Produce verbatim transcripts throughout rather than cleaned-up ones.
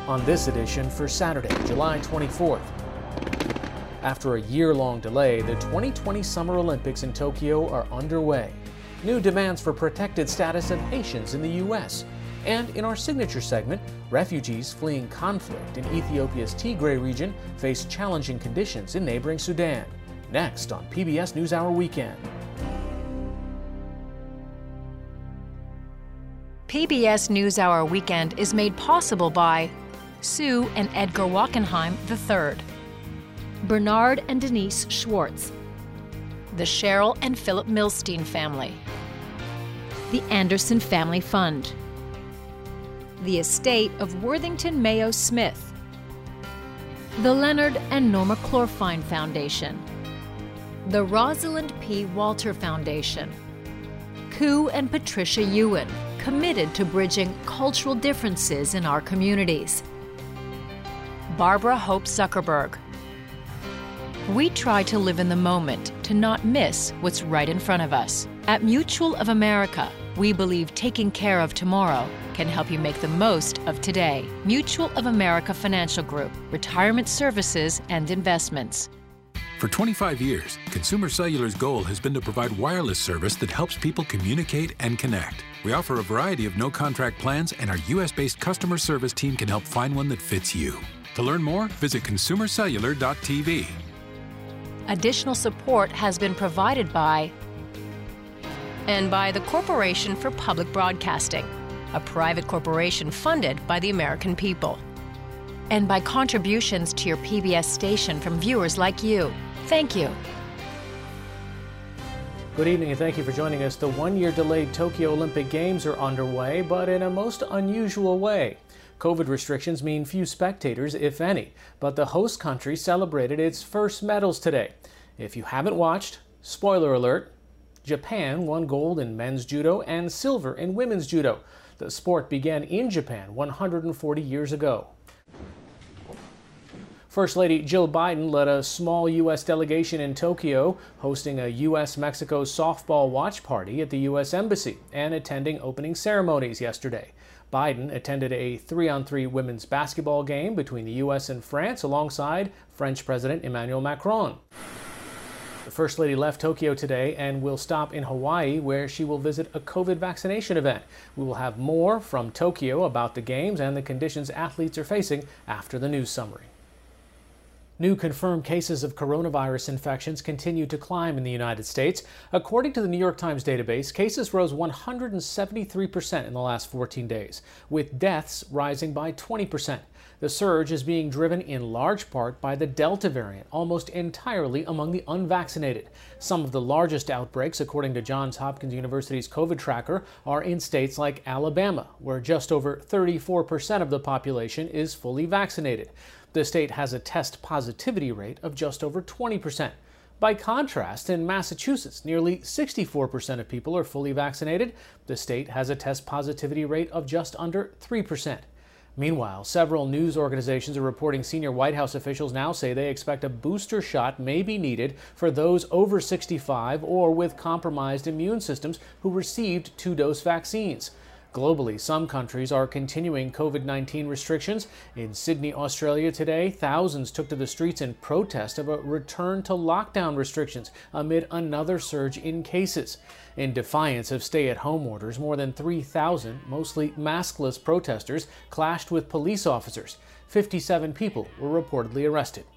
on this edition for Saturday, July twenty-fourth. After a year-long delay, the twenty twenty Summer Olympics in Tokyo are underway. New demands for protected status of Haitians in the U S And in our signature segment, refugees fleeing conflict in Ethiopia's Tigray region face challenging conditions in neighboring Sudan. Next on P B S NewsHour Weekend. P B S NewsHour Weekend is made possible by Sue and Edgar Wackenheim the third, Bernard and Denise Schwartz, the Cheryl and Philip Milstein family, the Anderson Family Fund, the estate of Worthington Mayo Smith, the Leonard and Norma Chlorfine Foundation, the Rosalind P. Walter Foundation, Koo and Patricia Ewan, committed to bridging cultural differences in our communities, Barbara Hope Zuckerberg. We try to live in the moment to not miss what's right in front of us. At Mutual of America, we believe taking care of tomorrow can help you make the most of today. Mutual of America Financial Group, retirement services and investments. For twenty-five years, Consumer Cellular's goal has been to provide wireless service that helps people communicate and connect. We offer a variety of no-contract plans, and our U S-based customer service team can help find one that fits you. To learn more, visit consumer cellular dot t v. Additional support has been provided by and by the Corporation for Public Broadcasting, a private corporation funded by the American people, and by contributions to your P B S station from viewers like you. Thank you. Good evening and thank you for joining us. The one-year delayed Tokyo Olympic Games are underway, but in a most unusual way. COVID restrictions mean few spectators, if any, but the host country celebrated its first medals today. If you haven't watched, spoiler alert, Japan won gold in men's judo and silver in women's judo. The sport began in Japan one hundred forty years ago. First Lady Jill Biden led a small U S delegation in Tokyo, hosting a U S Mexico softball watch party at the U S Embassy and attending opening ceremonies yesterday. Biden attended a three-on-three women's basketball game between the U S and France alongside French President Emmanuel Macron. The First Lady left Tokyo today and will stop in Hawaii, where she will visit a COVID vaccination event. We will have more from Tokyo about the games and the conditions athletes are facing after the news summary. New confirmed cases of coronavirus infections continue to climb in the United States. According to the New York Times database, cases rose one hundred seventy-three percent in the last fourteen days, with deaths rising by twenty percent. The surge is being driven in large part by the Delta variant, almost entirely among the unvaccinated. Some of the largest outbreaks, according to Johns Hopkins University's COVID tracker, are in states like Alabama, where just over thirty-four percent of the population is fully vaccinated. The state has a test positivity rate of just over twenty percent. By contrast, in Massachusetts, nearly sixty-four percent of people are fully vaccinated. The state has a test positivity rate of just under three percent. Meanwhile, several news organizations are reporting senior White House officials now say they expect a booster shot may be needed for those over sixty-five or with compromised immune systems who received two-dose vaccines. Globally, some countries are continuing COVID nineteen restrictions. In Sydney, Australia today, thousands took to the streets in protest of a return to lockdown restrictions amid another surge in cases. In defiance of stay-at-home orders, more than three thousand, mostly maskless protesters, clashed with police officers. fifty-seven people were reportedly arrested.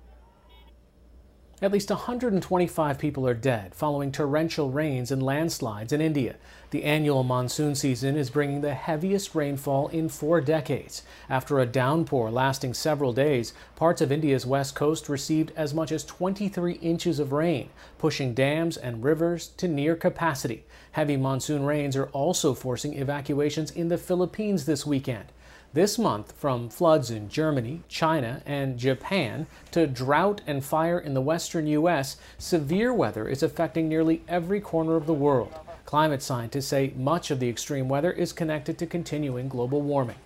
At least one hundred twenty-five people are dead following torrential rains and landslides in India. The annual monsoon season is bringing the heaviest rainfall in four decades. After a downpour lasting several days, parts of India's west coast received as much as twenty-three inches of rain, pushing dams and rivers to near capacity. Heavy monsoon rains are also forcing evacuations in the Philippines this weekend. This month, from floods in Germany, China, and Japan to drought and fire in the western U S, severe weather is affecting nearly every corner of the world. Climate scientists say much of the extreme weather is connected to continuing global warming.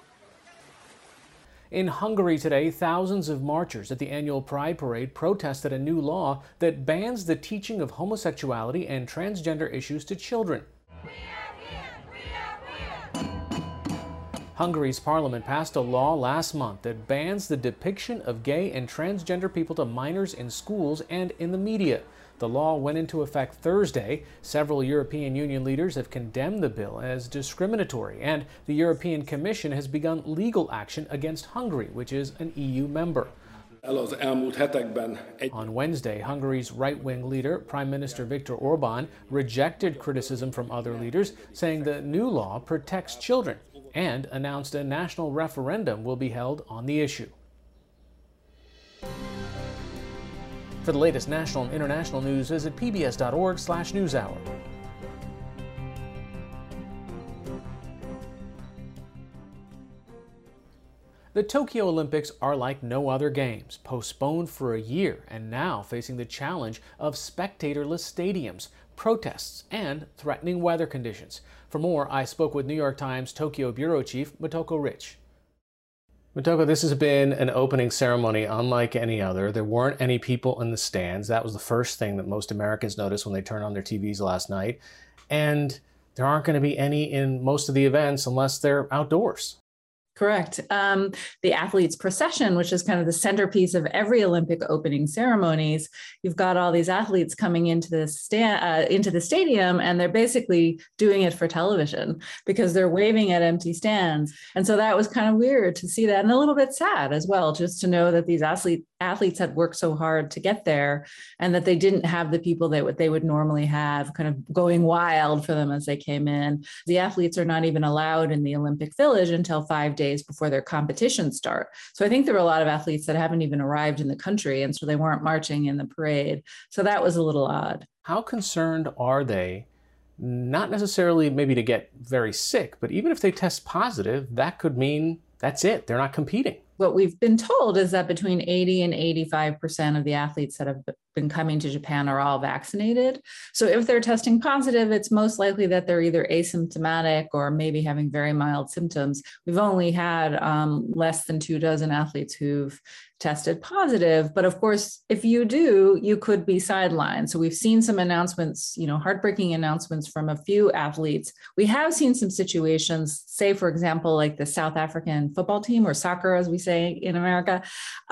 In Hungary today, thousands of marchers at the annual Pride Parade protested a new law that bans the teaching of homosexuality and transgender issues to children. Hungary's parliament passed a law last month that bans the depiction of gay and transgender people to minors in schools and in the media. The law went into effect Thursday. Several European Union leaders have condemned the bill as discriminatory, and the European Commission has begun legal action against Hungary, which is an E U member. On Wednesday, Hungary's right-wing leader, Prime Minister Viktor Orban, rejected criticism from other leaders, saying the new law protects children, and announced a national referendum will be held on the issue. For the latest national and international news, visit P B S dot org slash newshour. The Tokyo Olympics are like no other games, postponed for a year and now facing the challenge of spectatorless stadiums, protests, and threatening weather conditions. For more, I spoke with New York Times Tokyo Bureau Chief Motoko Rich. Motoko, this has been an opening ceremony unlike any other. There weren't any people in the stands. That was the first thing that most Americans noticed when they turned on their T Vs last night. And there aren't going to be any in most of the events unless they're outdoors. Correct. Um, the athletes' procession, which is kind of the centerpiece of every Olympic opening ceremonies, you've got all these athletes coming into the sta- uh, into the stadium, and they're basically doing it for television because they're waving at empty stands. And so that was kind of weird to see that, and a little bit sad as well, just to know that these athlete, athletes had worked so hard to get there, and that they didn't have the people that would, they would normally have kind of going wild for them as they came in. The athletes are not even allowed in the Olympic Village until five days before their competitions start. So I think there were a lot of athletes that haven't even arrived in the country, and so they weren't marching in the parade. So that was a little odd. How concerned are they, not necessarily maybe to get very sick, but even if they test positive, that could mean that's it, they're not competing? What we've been told is that between eighty and eighty-five percent of the athletes that have been coming to Japan are all vaccinated. So if they're testing positive, it's most likely that they're either asymptomatic or maybe having very mild symptoms. We've only had um, less than two dozen athletes who've tested positive. But of course, if you do, you could be sidelined. So we've seen some announcements, you know, heartbreaking announcements from a few athletes. We have seen some situations, say, for example, like the South African football team, or soccer, as we say in America,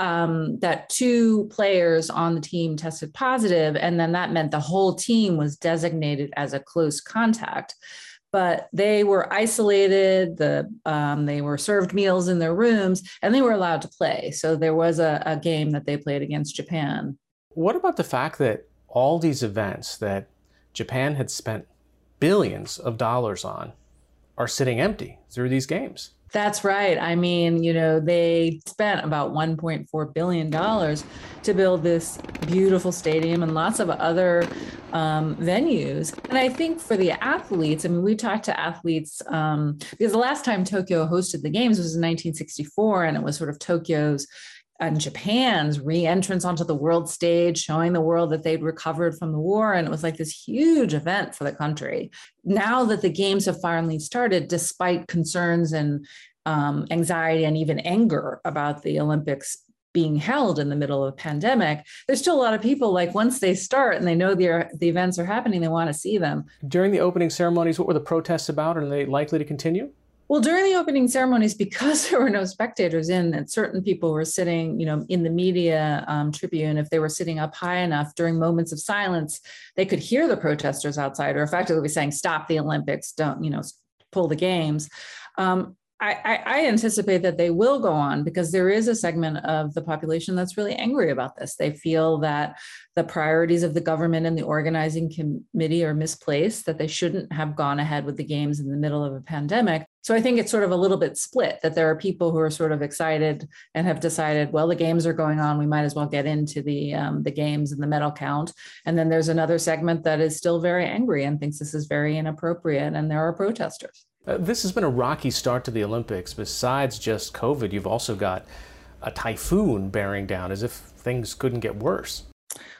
um, that two players on the team tested positive, and then that meant the whole team was designated as a close contact. But they were isolated, the, um, they were served meals in their rooms, and they were allowed to play. So there was a, a game that they played against Japan. What about the fact that all these events that Japan had spent billions of dollars on are sitting empty through these games? That's right. I mean, you know, they spent about one point four billion dollars to build this beautiful stadium and lots of other um, venues. And I think for the athletes, I mean, we talked to athletes um, because the last time Tokyo hosted the games was in nineteen sixty-four, and it was sort of Tokyo's and Japan's re-entrance onto the world stage, showing the world that they'd recovered from the war. And it was like this huge event for the country. Now that the games have finally started, despite concerns and um, anxiety and even anger about the Olympics being held in the middle of a pandemic, there's still a lot of people, like, once they start and they know the, the events are happening, they want to see them. During the opening ceremonies, what were the protests about? Are they likely to continue? Well, during the opening ceremonies, because there were no spectators in, and certain people were sitting, you know, in the media um, tribune, if they were sitting up high enough during moments of silence, they could hear the protesters outside, or effectively saying, "Stop the Olympics! Don't, you know, pull the games." Um, I, I anticipate that they will go on because there is a segment of the population that's really angry about this. They feel that the priorities of the government and the organizing committee are misplaced, that they shouldn't have gone ahead with the games in the middle of a pandemic. So I think it's sort of a little bit split, that there are people who are sort of excited and have decided, well, the games are going on, we might as well get into the um, the games and the medal count. And then there's another segment that is still very angry and thinks this is very inappropriate, and there are protesters. Uh, this has been a rocky start to the Olympics. Besides just COVID, you've also got a typhoon bearing down, as if things couldn't get worse.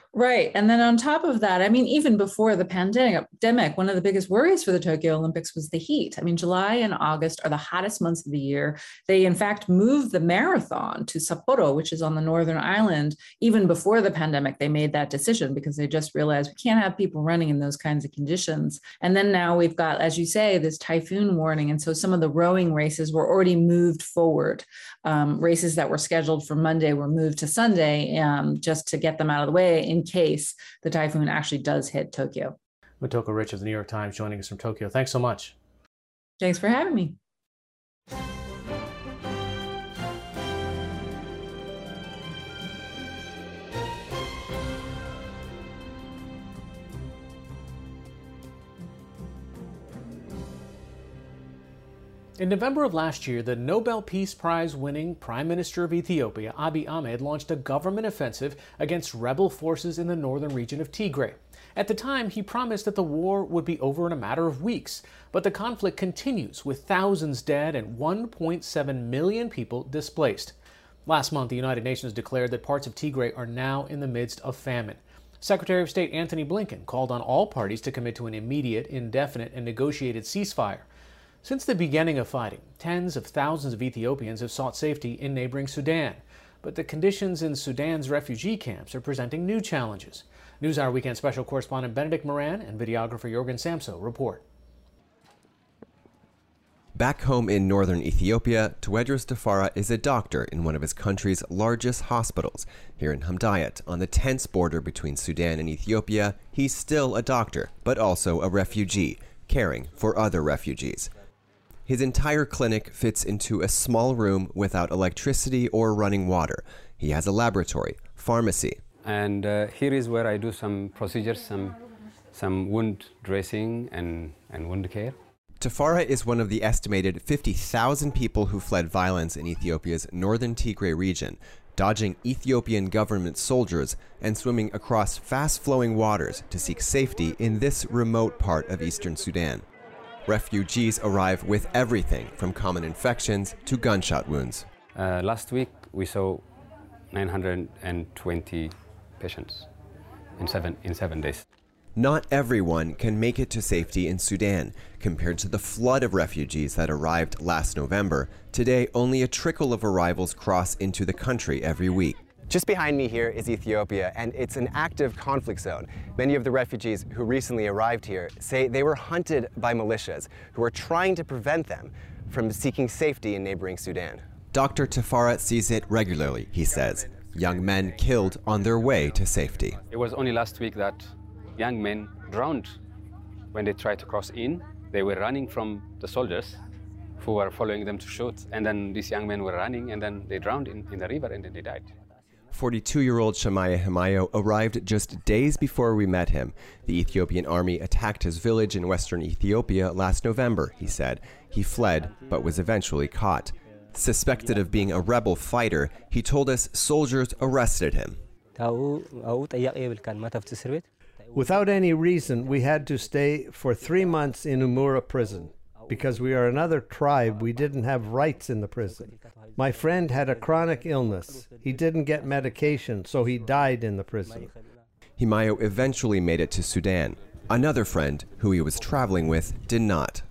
Right. And then on top of that, I mean, even before the pandemic, one of the biggest worries for the Tokyo Olympics was the heat. I mean, July and August are the hottest months of the year. They, in fact, moved the marathon to Sapporo, which is on the northern island. Even before the pandemic, they made that decision because they just realized we can't have people running in those kinds of conditions. And then now we've got, as you say, this typhoon warning. And so some of the rowing races were already moved forward. Um, races that were scheduled for Monday were moved to Sunday um, just to get them out of the way in case the typhoon actually does hit Tokyo. Motoko Rich of the New York Times joining us from Tokyo. Thanks so much. Thanks for having me. In November of last year, the Nobel Peace Prize winning Prime Minister of Ethiopia, Abiy Ahmed, launched a government offensive against rebel forces in the northern region of Tigray. At the time, he promised that the war would be over in a matter of weeks, but the conflict continues with thousands dead and one point seven million people displaced. Last month, the United Nations declared that parts of Tigray are now in the midst of famine. Secretary of State Antony Blinken called on all parties to commit to an immediate, indefinite, and negotiated ceasefire. Since the beginning of fighting, tens of thousands of Ethiopians have sought safety in neighboring Sudan. But the conditions in Sudan's refugee camps are presenting new challenges. NewsHour Weekend Special Correspondent Benedict Moran and videographer Jorgen Samso report. Back home in northern Ethiopia, Tewedros Tafara is a doctor in one of his country's largest hospitals. Here in Hamdayat, on the tense border between Sudan and Ethiopia, he's still a doctor, but also a refugee, caring for other refugees. His entire clinic fits into a small room without electricity or running water. He has a laboratory, pharmacy. And uh, here is where I do some procedures, some, some wound dressing and, and wound care. Tafara is one of the estimated fifty thousand people who fled violence in Ethiopia's northern Tigray region, dodging Ethiopian government soldiers and swimming across fast-flowing waters to seek safety in this remote part of eastern Sudan. Refugees arrive with everything from common infections to gunshot wounds. Uh, last week, we saw nine hundred twenty patients in seven, in seven days. Not everyone can make it to safety in Sudan. Compared to the flood of refugees that arrived last November, today only a trickle of arrivals cross into the country every week. Just behind me here is Ethiopia, and it's an active conflict zone. Many of the refugees who recently arrived here say they were hunted by militias who are trying to prevent them from seeking safety in neighboring Sudan. Doctor Tafara sees it regularly, he says. Young men killed on their way to safety. It was only last week that young men drowned when they tried to cross in. They were running from the soldiers who were following them to shoot, and then these young men were running, and then they drowned in, in the river, and then they died. forty-two-year-old Shamaya Himayo arrived just days before we met him. The Ethiopian army attacked his village in western Ethiopia last November, he said. He fled, but was eventually caught. Suspected of being a rebel fighter, he told us soldiers arrested him. Without any reason, we had to stay for three months in Umura prison. Because we are another tribe, we didn't have rights in the prison. My friend had a chronic illness. He didn't get medication, so he died in the prison. Himayo eventually made it to Sudan. Another friend, who he was traveling with, did not.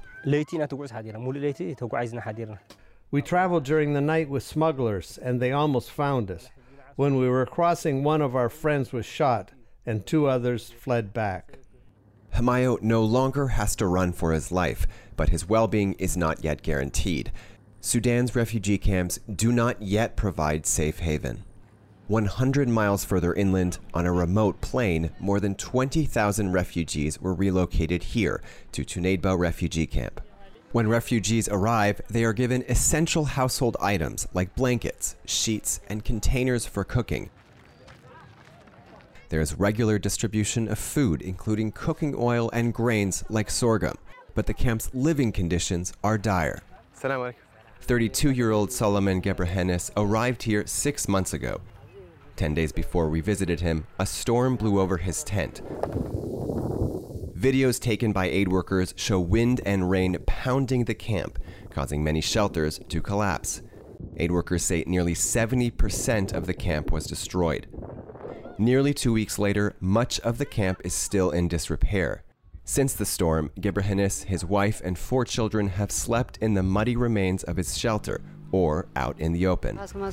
We traveled during the night with smugglers, and they almost found us. When we were crossing, one of our friends was shot, and two others fled back. Himayo no longer has to run for his life, but his well-being is not yet guaranteed. Sudan's refugee camps do not yet provide safe haven. one hundred miles further inland, on a remote plain, more than twenty thousand refugees were relocated here to Tunedba refugee camp. When refugees arrive, they are given essential household items like blankets, sheets, and containers for cooking. There is regular distribution of food, including cooking oil and grains like sorghum, but the camp's living conditions are dire. thirty-two-year-old Solomon Gebrehenes arrived here six months ago. Ten days before we visited him, a storm blew over his tent. Videos taken by aid workers show wind and rain pounding the camp, causing many shelters to collapse. Aid workers say nearly seventy percent of the camp was destroyed. Nearly two weeks later, much of the camp is still in disrepair. Since the storm, Gebrhinis, his wife, and four children have slept in the muddy remains of his shelter or out in the open.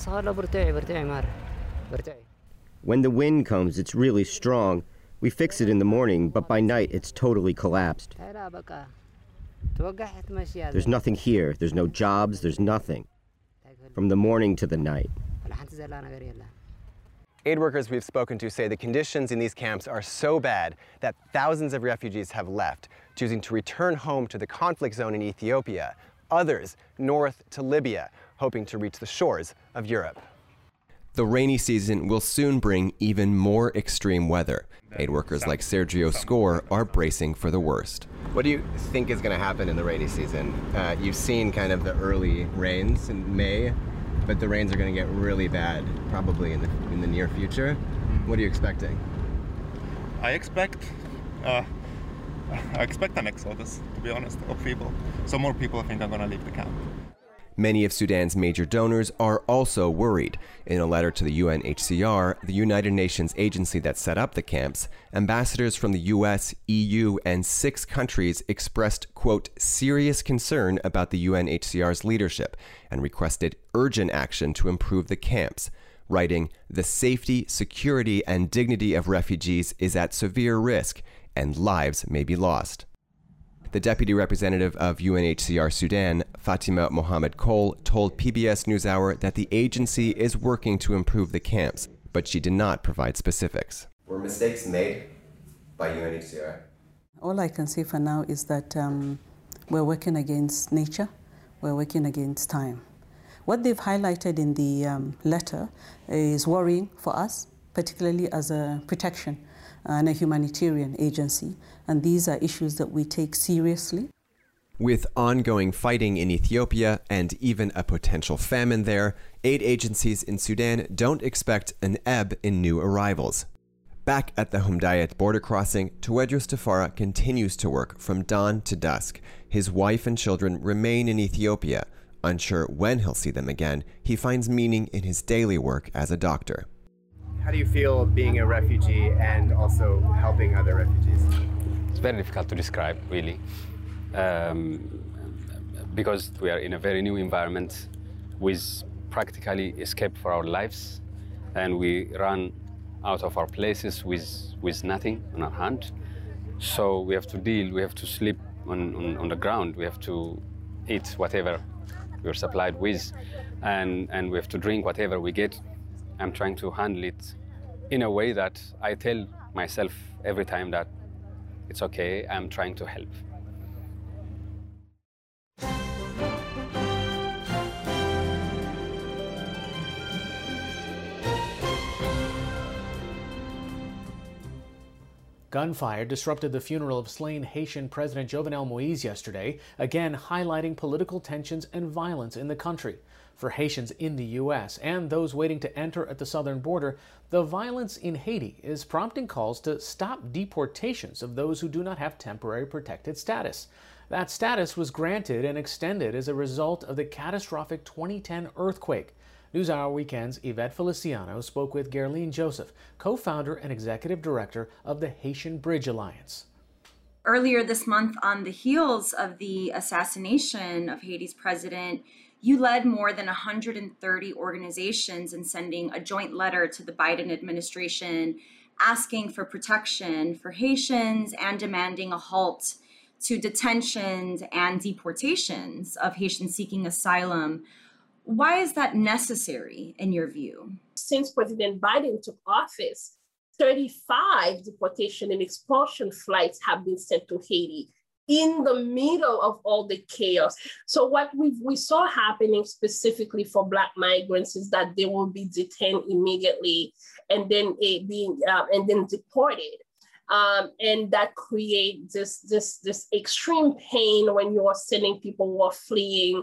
When the wind comes, it's really strong. We fix it in the morning, but by night it's totally collapsed. There's nothing here. There's no jobs. There's nothing. From the morning to the night. Aid workers we've spoken to say the conditions in these camps are so bad that thousands of refugees have left, choosing to return home to the conflict zone in Ethiopia. Others north to Libya, hoping to reach the shores of Europe. The rainy season will soon bring even more extreme weather. Aid workers like Sergio Score are bracing for the worst. What do you think is going to happen in the rainy season? Uh, you've seen kind of the early rains in May, but the rains are going to get really bad probably in the, in the near future. What are you expecting? I expect uh, I expect an exodus, to be honest, of people. So more people, I think, are going to leave the camp. Many of Sudan's major donors are also worried. In a letter to the U N H C R, the United Nations agency that set up the camps, ambassadors from the U S, E U, and six countries expressed, quote, serious concern about the U N H C R's leadership and requested urgent action to improve the camps, writing, the safety, security, and dignity of refugees is at severe risk, and lives may be lost. The deputy representative of U N H C R Sudan, Fatima Mohamed Cole, told P B S NewsHour that the agency is working to improve the camps, but she did not provide specifics. Were mistakes made by U N H C R? All I can say for now is that um, we're working against nature, we're working against time. What they've highlighted in the um, letter is worrying for us, particularly as a protection and a humanitarian agency, and these are issues that we take seriously. With ongoing fighting in Ethiopia and even a potential famine there, aid agencies in Sudan don't expect an ebb in new arrivals. Back at the Humdayat border crossing, Tewedros Tafara continues to work from dawn to dusk. His wife and children remain in Ethiopia. Unsure when he'll see them again, he finds meaning in his daily work as a doctor. How do you feel being a refugee and also helping other refugees? It's very difficult to describe, really, um, because we are in a very new environment with practically escape for our lives, and we run out of our places with, with nothing on our hand. So we have to deal, we have to sleep on, on, on the ground, we have to eat whatever we're supplied with, and, and we have to drink whatever we get. I'm trying to handle it in a way that I tell myself every time that it's okay, I'm trying to help. Gunfire disrupted the funeral of slain Haitian President Jovenel Moïse yesterday, again highlighting political tensions and violence in the country. For Haitians in the U S and those waiting to enter at the southern border, the violence in Haiti is prompting calls to stop deportations of those who do not have temporary protected status. That status was granted and extended as a result of the catastrophic twenty ten earthquake. NewsHour Weekend's Yvette Feliciano spoke with Gerline Joseph, co-founder and executive director of the Haitian Bridge Alliance. Earlier this month, on the heels of the assassination of Haiti's president, you led more than one hundred thirty organizations in sending a joint letter to the Biden administration asking for protection for Haitians and demanding a halt to detentions and deportations of Haitians seeking asylum. Why is that necessary in your view? Since President Biden took office, thirty-five deportation and expulsion flights have been sent to Haiti in the middle of all the chaos. So what we we saw happening specifically for Black migrants is that they will be detained immediately and then uh, being uh, and then deported. Um, and that creates this, this, this extreme pain when you're sending people who are fleeing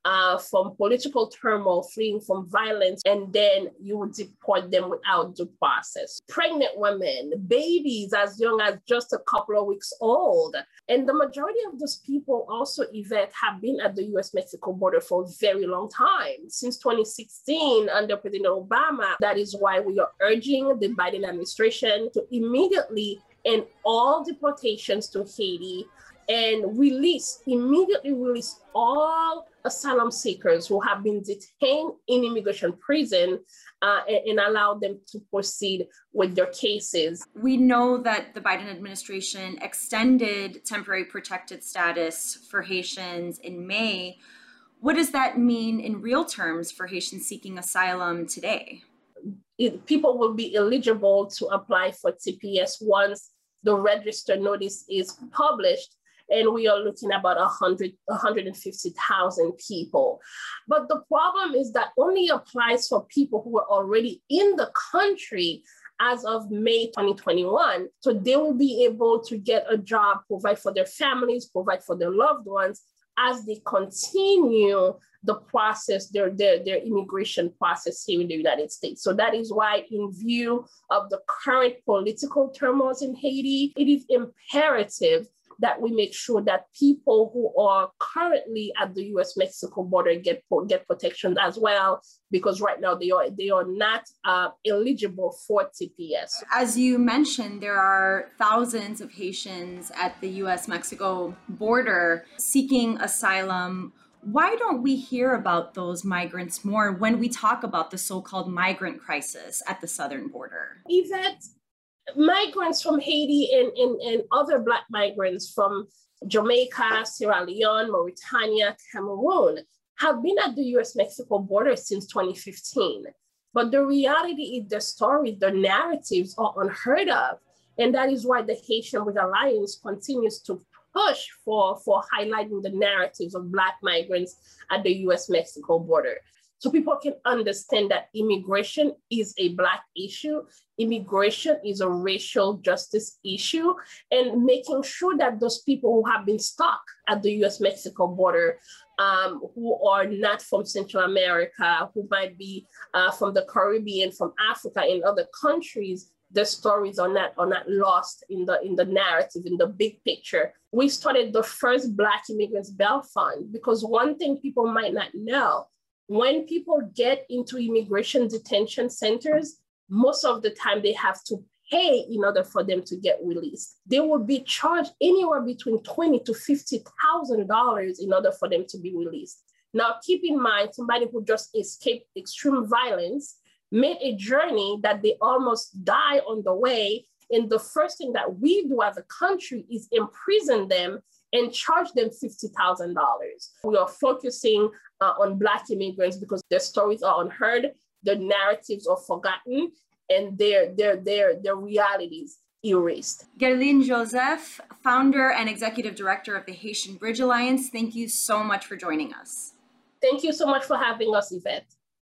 uh, from political turmoil, fleeing from violence, and then you would deport them without due process. Pregnant women, babies as young as just a couple of weeks old. And the majority of those people also, Yvette, have been at the U S Mexico border for a very long time. Since twenty sixteen, under President Obama, that is why we are urging the Biden administration to immediately end all deportations to Haiti and release, immediately release all asylum seekers who have been detained in immigration prison uh, and, and allow them to proceed with their cases. We know that the Biden administration extended temporary protected status for Haitians in May. What does that mean in real terms for Haitians seeking asylum today? It, people will be eligible to apply for T P S once the register notice is published, and we are looking at about one hundred, one hundred fifty thousand people. But the problem is that only applies for people who are already in the country as of May twenty twenty-one. So they will be able to get a job, provide for their families, provide for their loved ones as they continue the process, their, their, their immigration process here in the United States. So that is why, in view of the current political turmoil in Haiti, it is imperative that we make sure that people who are currently at the U S Mexico border get, get protection as well, because right now they are, they are not uh, eligible for T P S. As you mentioned, there are thousands of Haitians at the U S Mexico border seeking asylum. Why don't we hear about those migrants more when we talk about the so-called migrant crisis at the southern border? Yvette, migrants from Haiti and, and, and other Black migrants from Jamaica, Sierra Leone, Mauritania, Cameroon have been at the U S Mexico border since twenty fifteen. But the reality is the stories, the narratives are unheard of. And that is why the Haitian Bridge Alliance continues to push for, for highlighting the narratives of Black migrants at the U S Mexico border. So people can understand that immigration is a Black issue, immigration is a racial justice issue, and making sure that those people who have been stuck at the U S Mexico border, um, who are not from Central America, who might be uh, from the Caribbean, from Africa, and other countries, the stories are not, are not lost in the, in the narrative, in the big picture. We started the first Black Immigrants Bail Fund because one thing people might not know, when people get into immigration detention centers, most of the time they have to pay in order for them to get released. They will be charged anywhere between twenty thousand to fifty thousand dollars in order for them to be released. Now, keep in mind, somebody who just escaped extreme violence made a journey that they almost die on the way. And the first thing that we do as a country is imprison them and charge them fifty thousand dollars. We are focusing uh, on Black immigrants because their stories are unheard, their narratives are forgotten, and their, their, their, their realities erased. Guerline Joseph, founder and executive director of the Haitian Bridge Alliance, thank you so much for joining us. Thank you so much for having us, Yvette.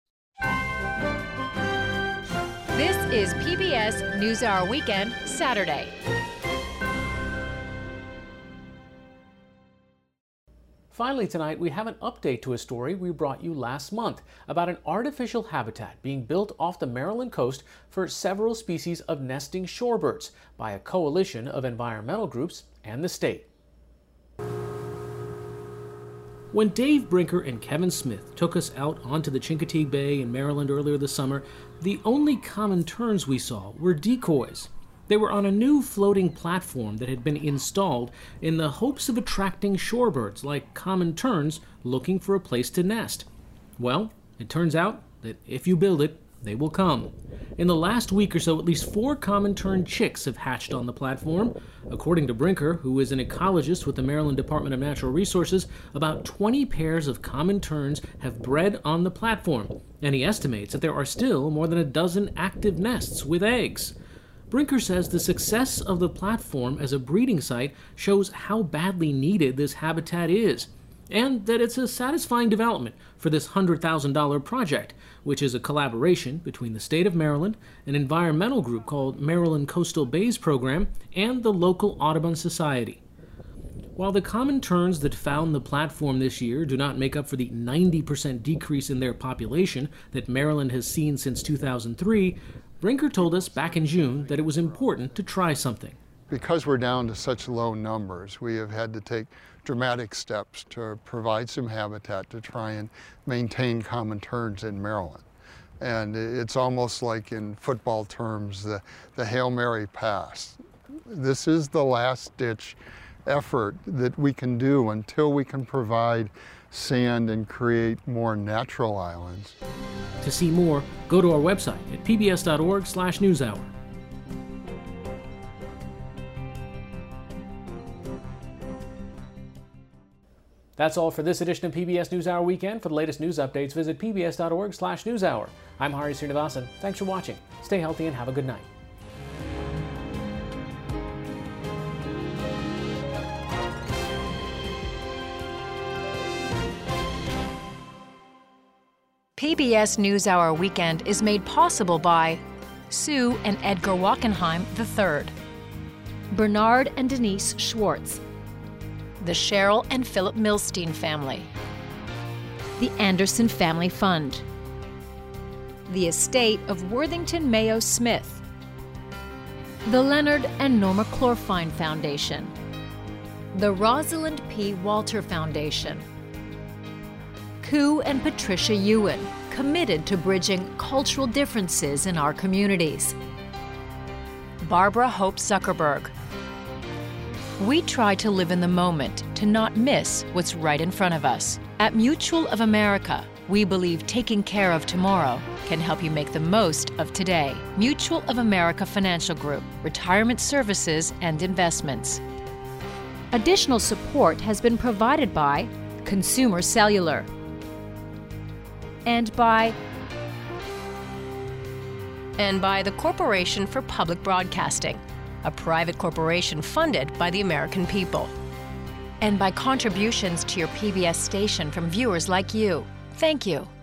This is P B S NewsHour Weekend, Saturday. Finally tonight, we have an update to a story we brought you last month about an artificial habitat being built off the Maryland coast for several species of nesting shorebirds by a coalition of environmental groups and the state. When Dave Brinker and Kevin Smith took us out onto the Chincoteague Bay in Maryland earlier this summer, the only common terns we saw were decoys. They were on a new floating platform that had been installed in the hopes of attracting shorebirds like common terns looking for a place to nest. Well, it turns out that if you build it, they will come. In the last week or so, at least four common tern chicks have hatched on the platform. According to Brinker, who is an ecologist with the Maryland Department of Natural Resources, about twenty pairs of common terns have bred on the platform, and he estimates that there are still more than a dozen active nests with eggs. Brinker says the success of the platform as a breeding site shows how badly needed this habitat is, and that it's a satisfying development for this one hundred thousand dollars project, which is a collaboration between the state of Maryland, an environmental group called Maryland Coastal Bays Program, and the local Audubon Society. While the common terns that found the platform this year do not make up for the ninety percent decrease in their population that Maryland has seen since two thousand three, Brinker told us back in June that it was important to try something. Because we're down to such low numbers, we have had to take dramatic steps to provide some habitat to try and maintain common terns in Maryland. And it's almost like in football terms, the, the Hail Mary pass. This is the last-ditch effort that we can do until we can provide sand and create more natural islands. To see more, go to our website at p b s dot org slash newshour. That's all for this edition of P B S NewsHour Weekend. For the latest news updates, visit p b s dot org slash newshour. I'm Hari Srinivasan. Thanks for watching. Stay healthy and have a good night. P B S NewsHour Weekend is made possible by Sue and Edgar Wachenheim the third, Bernard and Denise Schwartz, the Cheryl and Philip Milstein family, the Anderson Family Fund, the estate of Worthington Mayo Smith, the Leonard and Norma Clorfine Foundation, the Rosalind P. Walter Foundation, Koo and Patricia Ewan, committed to bridging cultural differences in our communities, Barbara Hope Zuckerberg. We try to live in the moment, to not miss what's right in front of us. At Mutual of America, we believe taking care of tomorrow can help you make the most of today. Mutual of America Financial Group, retirement services and investments. Additional support has been provided by Consumer Cellular and by and by the Corporation for Public Broadcasting, a private corporation funded by the American people, and by contributions to your P B S station from viewers like you. Thank you.